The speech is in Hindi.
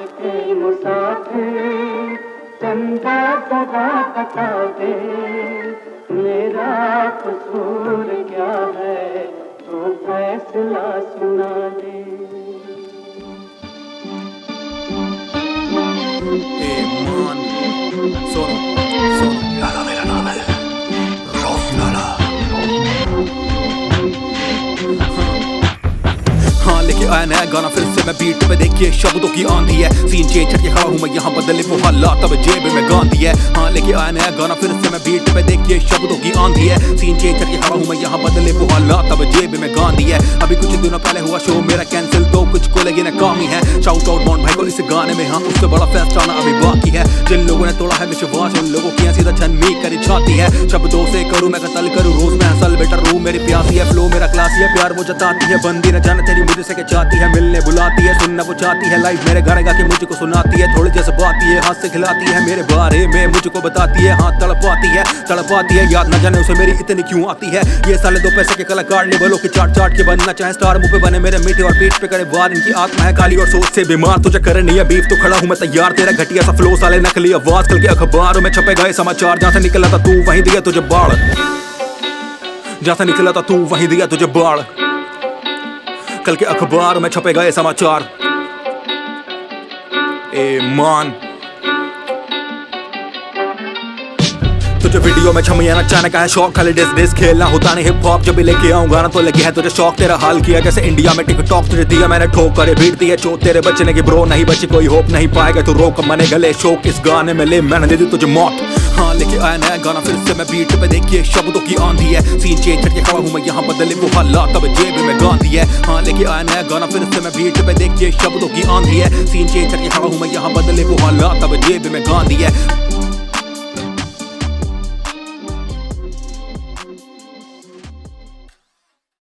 के मुसाफिर चंदा सदा बता दे, मेरा कसूर क्या है तो फैसला सुना दे। लाला मेरा नाम है, रौफ लाला। हाँ लेके आया नया गाना फिर से मैं बीट पे, देखिए शब्दों की आंधी है, सीन चेंज करके खड़ा हूँ मैं यहाँ, बदले वो हालात अब जेब में गांधी है। हाँ लेके आया नया गाना फिर से मैं बीट पे, देखिए शब्दों की आंधी है, सीन चेंज करके खड़ा हूँ मैं यहाँ, बदले वो हालात अब जेब में गांधी है। अभी कुछ दिनों पहले हुआ शो मेरा कैंसिल, तो कुछ को लगी नाकामी है। शाउट आउट मॉन्ट भाई को इस गाने में, हाँ उससे बड़ा फेस्ट आना अभी बाकी है। जिन लोगों ने तोड़ा है विश्वास उन लोगों की सीधा छनमी करी छाती है। शब्दों से करूँ मैं कत्ल करूँ रोज मैं असल बेटर रूम, मेरी प्यासी है फ्लो मेरा क्लासी है, प्यार वो जताती है, बंदी न जाने तेरी मुझे से चाहती है, मिलने बुलाती है, सुनना वो चाहती है, लाइफ मेरे घर गा के मुझको सुनाती है, थोड़ी जज्बाती है, हाथ से खिलाती है, मेरे बारे में मुझको बताती है, हाथ तड़पाती है, याद न जाने उसे मेरी इतनी क्यों आती है। ये साले दो पैसे के कलाकार लेवलों के चाट चाट के बनना चाहे स्टार, मुंह पे बने मेरे मीठे और पीठ पे करे वार, इनकी आत्मा है काली और सोच से बीमार, तुझे करे नहीं है बीफ तो खड़ा हूँ मैं तैयार, तेरा घटिया सा फ्लो साले नकली आवाज, कल के अखबारों में छपे गए समाचार, जहाँ से निकला था तू वहीं दिया तुझे बाढ़, जहाँ से निकला था तू वहीं दिया तुझे बाढ़, कल के अखबार में छपे गए समाचार। ए मान तुझे वीडियो में छमिया नचाने का है शौक, खाली डिस खेलना होता नहीं हिप हॉप, जब भी लेके आऊं गाना तो लगे है तुझे शौक, तेरा हाल किया जैसे इंडिया में टिकटॉक, तुझे दिया मैंने ठोक करे बीट दिए चोट, तेरे बचने की ब्रो नहीं बची कोई होप, नहीं पाएगा तू रोक मने गले शोक, इस गाने में ले मैंने दे दी तुझे मौत। हाँ लेके आया नया गाना फिर से मैं बीट पे, देखिए शब्दों की आंधी है, सीन चेंज करके खड़ा हूँ मैं यहाँ, बदले वो हालात अब जेब में गांधी है। हाँ लेके आया नया गाना फिर से मैं बीट पे, देखिए शब्दों की आंधी है, सीन चेंज करके खड़ा हूँ मैं यहाँ, बदले वो हालात अब जेब में गांधी है।